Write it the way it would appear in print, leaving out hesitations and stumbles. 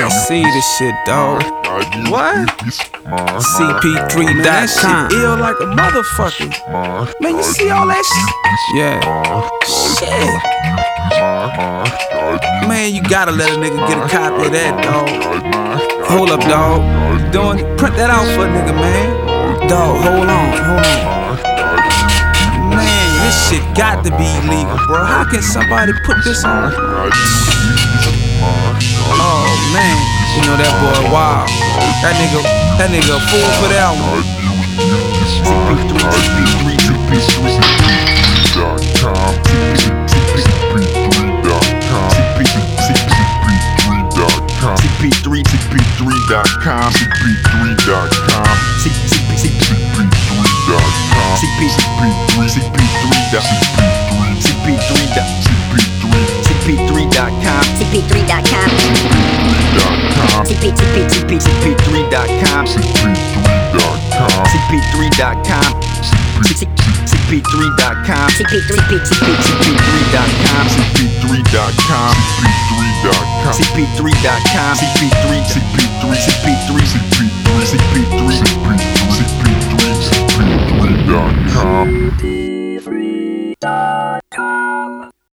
I see this shit, dog. What? CP3.com. That shit ill like a motherfucker. Man, you see all that shit? Yeah. Shit. Man, you gotta let a nigga get a copy of that, dog. Hold up, dog. Print that out for a nigga, man. Dog, hold on. Man, this shit got to be illegal, bro. How can somebody put this on? Oh man, you know that boy wild. That nigga a fool for that one. CP3.com, CP3.com.